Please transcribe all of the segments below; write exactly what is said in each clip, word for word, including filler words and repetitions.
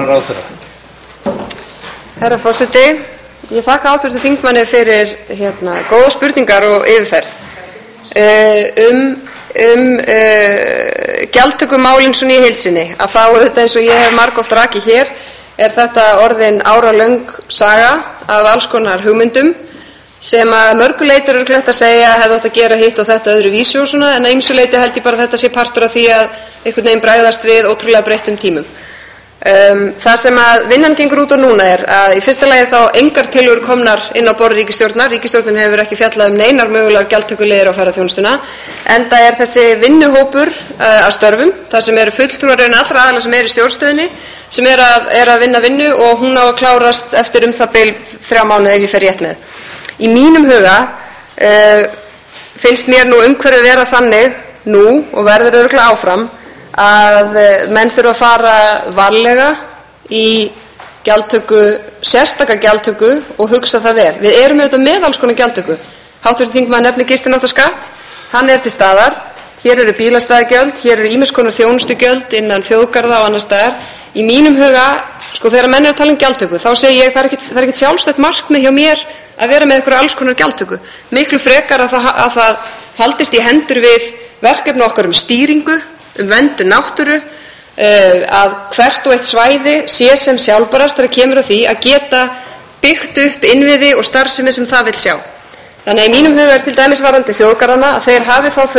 ráðherra. Herra forseti, ég þakka háttvirtum þingmanni fyrir hérna, góða spurningar og yfirferð uh, um, um uh, gjaldtökumálin svona í heild sinni. Að fá auðvitað eins og ég hef margoft rakið hér, er þetta orðin áralöng saga af alls konar hugmyndum sem að mörgu leyti er örugglega hægt að segja hefði átt að gera hitt og þetta öðru vísu og svona, en að ýmsu leyti held ég bara að þetta sé partur af því að einhvern veginn bregðast við ótrúlega breyttum tímum. Um, það sem að vinnan gengur út á núna er að í fyrsta lagi þá engar tillögur komnar inn á borð ríkisstjórnar. Ríkisstjórnin hefur ekki fjallað um neinar mögulegar gjaldtökuleiðir á ferðaþjónustuna, enda er þessi vinnuhópur uh, að störfum, þar sem eru fulltrúar raun allra aðila sem er í stjórnstöðinni, sem er að, er að vinna vinnu og hún á að klárast eftir um það bil þrjá mánuði ef ég fer rétt með. Í mínum huga uh, finnst mér nú umhverfið vera þannig nú og verður örugglega áfram að uh, menn þurfa að fara varlega í gjaldtöku, sérstaka gjaldtöku og hugsa það vel. Við erum auðvitað með alls konar gjaldtöku. Háttvirtur þingmaður nefnir gistináttaskatt, hann er til staðar. Hér eru bílastæðagjöld, hér eru ýmiss konar þjónustugjöld innan þjóðgarða og annars staðar. Í mínum huga, sko þegar menn eru að tala um gjaldtöku, þá segi ég það er ekkert, það er ekkert sjálfstætt markmið hjá mér að vera með einhverja alls konar gjaldtöku. Miklu frekar að það, að það haldist í hendur við verkefni okkar um stýringu, um verndun náttúru, uh, að hvert og eitt svæði sé sem sjálfbærast þegar kemur að því að geta byggt upp innviði og starfsemi sem það vill sjá. Þannig að í mínum huga er til dæmis varðandi þjóðgarðana að þeir hafi þá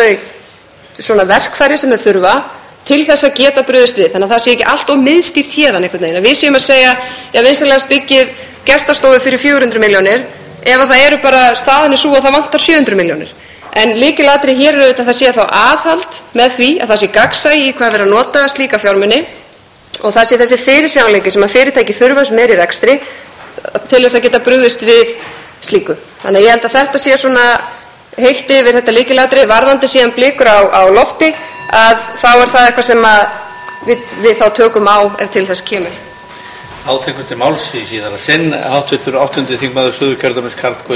þau svona verkfæri sem þeir þurfa til þess að geta brugðist við. Þannig að það sé ekki allt of miðstýrt héðan einhvern veginn. Að við séum að segja, já vinsamlegast byggið gestastofu fyrir fjögur hundruð milljónir, ef að það eru bara staðinni svo að það vantar sjö hundruð milljónir. En lykilatriði hér er auðvitað að það sé þá aðhald með því að það sé gagnsæi í hvað verið að nota slíka fjármuni og það sé þessi fyrirsjáanleiki sem að fyrirtæki þurfa sem er í rekstri til þess að geta brugðist við slíku. Þannig að ég held að þetta sé svona heilt yfir þetta lykilatriði, varðandi síðan blikur á, á lofti, að þá er það eitthvað sem að við, við þá tökum á ef til þess kemur. Átekur til máls í síðara sinn, háttvirtur áttundi þingmaður Suðurkjördæmis Karl Gauti